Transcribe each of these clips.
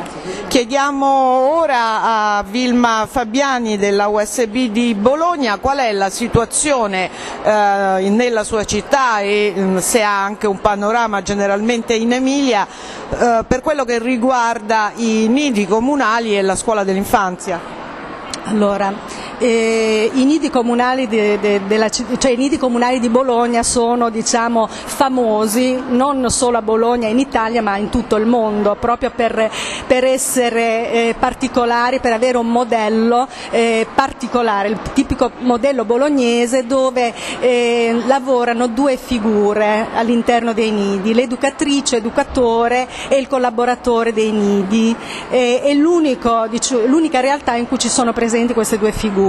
Chiediamo ora a Vilma Fabiani della USB di Bologna qual è la situazione nella sua città e se ha anche un panorama generalmente in Emilia per quello che riguarda i nidi comunali e la scuola dell'infanzia. Allora, i nidi comunali i nidi comunali di Bologna sono, diciamo, famosi non solo a Bologna in Italia ma in tutto il mondo, proprio per essere particolari, per avere un modello particolare, il tipico modello bolognese dove lavorano due figure all'interno dei nidi, l'educatrice, educatore e il collaboratore dei nidi. È l'unica realtà in cui ci sono presenti queste due figure.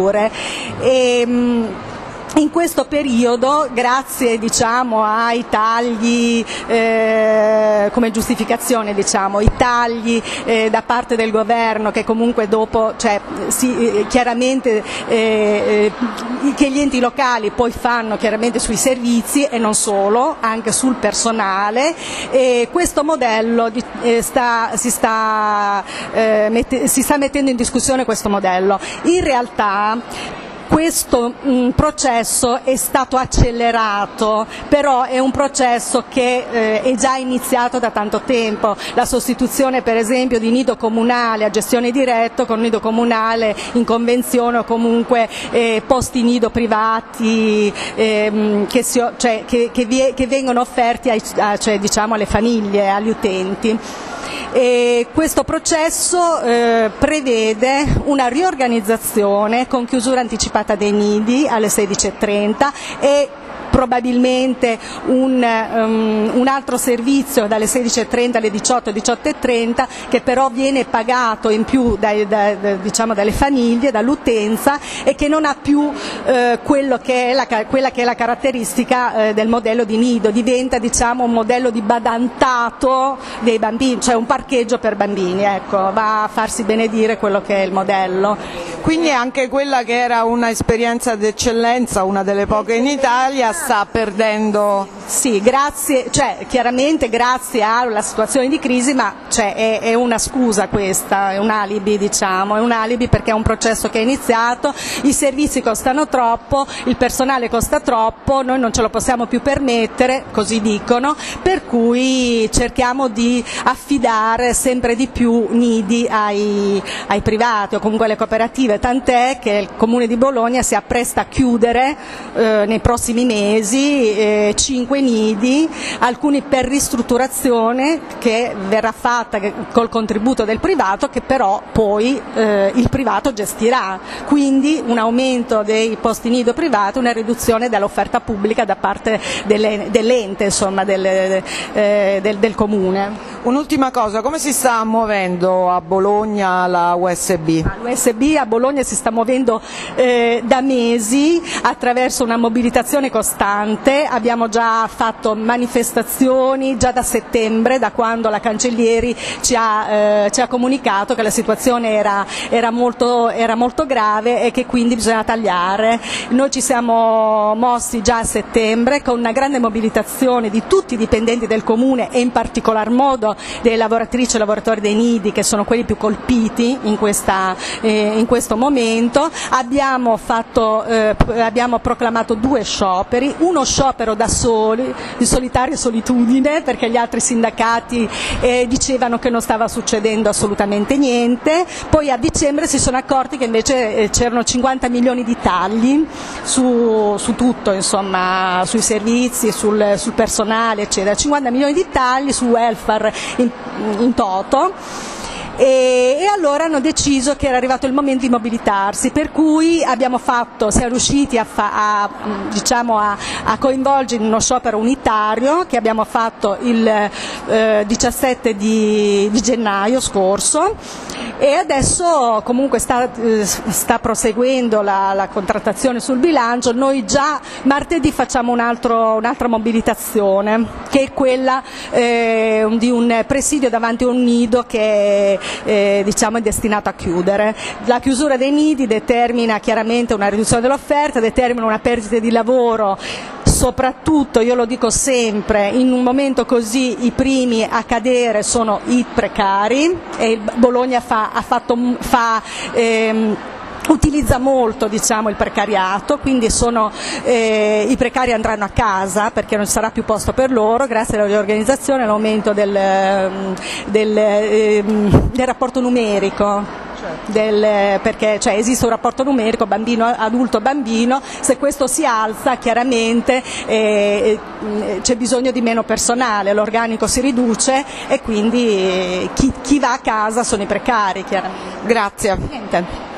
In questo periodo, grazie ai tagli come giustificazione, i tagli da parte del governo che comunque dopo, chiaramente che gli enti locali poi fanno chiaramente sui servizi e non solo, anche sul personale, questo modello si sta mettendo in discussione questo modello. In realtà questo processo è stato accelerato, però è un processo che è già iniziato da tanto tempo. La sostituzione per esempio di nido comunale a gestione diretta con nido comunale in convenzione o comunque posti nido privati che vengono offerti alle famiglie, agli utenti. Questo processo prevede una riorganizzazione con chiusura anticipata dei nidi alle 16:30 e probabilmente un altro servizio dalle 16:30 alle 18:30 che però viene pagato in più dalle famiglie, dall'utenza e che non ha più quella che è la caratteristica del modello di nido, diventa un modello di badantato dei bambini, cioè un parcheggio per bambini, va a farsi benedire quello che è il modello. Quindi anche quella che era un'esperienza d'eccellenza, una delle poche in Italia, sta perdendo. Sì, chiaramente grazie alla situazione di crisi, ma è una scusa questa, è un alibi, è un alibi perché è un processo che è iniziato, i servizi costano troppo, il personale costa troppo, noi non ce lo possiamo più permettere, così dicono, per cui cerchiamo di affidare sempre di più nidi ai privati o comunque alle cooperative, tant'è che il Comune di Bologna si appresta a chiudere nei prossimi mesi 5 nidi, alcuni per ristrutturazione che verrà fatta col contributo del privato, che però poi il privato gestirà, quindi un aumento dei posti nido privati, una riduzione dell'offerta pubblica da parte dell'ente, insomma, del Comune. Un'ultima cosa, come si sta muovendo a Bologna la USB? L'USB a Bologna si sta muovendo da mesi attraverso una mobilitazione costante, abbiamo già fatto manifestazioni già da settembre, da quando la Cancellieri ci ha comunicato che la situazione era molto grave e che quindi bisogna tagliare. Noi ci siamo mossi già a settembre con una grande mobilitazione di tutti i dipendenti del Comune e in particolar modo delle lavoratrici e lavoratori dei nidi, che sono quelli più colpiti in questo momento. Abbiamo proclamato 2 scioperi, uno sciopero da soli, di solitaria solitudine, perché gli altri sindacati dicevano che non stava succedendo assolutamente niente, poi a dicembre si sono accorti che invece c'erano 50 milioni di tagli su tutto, insomma, sui servizi, sul personale, eccetera, 50 milioni di tagli sul welfare in toto. E allora hanno deciso che era arrivato il momento di mobilitarsi, per cui siamo riusciti a coinvolgere in uno sciopero unitario che abbiamo fatto il 17 di gennaio scorso, e adesso comunque sta proseguendo la contrattazione sul bilancio. Noi già martedì facciamo un'altra mobilitazione, che è quella di un presidio davanti a un nido che è destinato a chiudere. La chiusura dei nidi determina chiaramente una riduzione dell'offerta, determina una perdita di lavoro soprattutto, io lo dico sempre, in un momento così i primi a cadere sono i precari, e Bologna utilizza molto, diciamo, il precariato, quindi i precari andranno a casa perché non ci sarà più posto per loro grazie alla riorganizzazione e all'aumento del rapporto numerico. Perché esiste un rapporto numerico bambino adulto bambino, se questo si alza chiaramente c'è bisogno di meno personale, l'organico si riduce e quindi chi va a casa sono i precari, chiaramente. Grazie. Niente.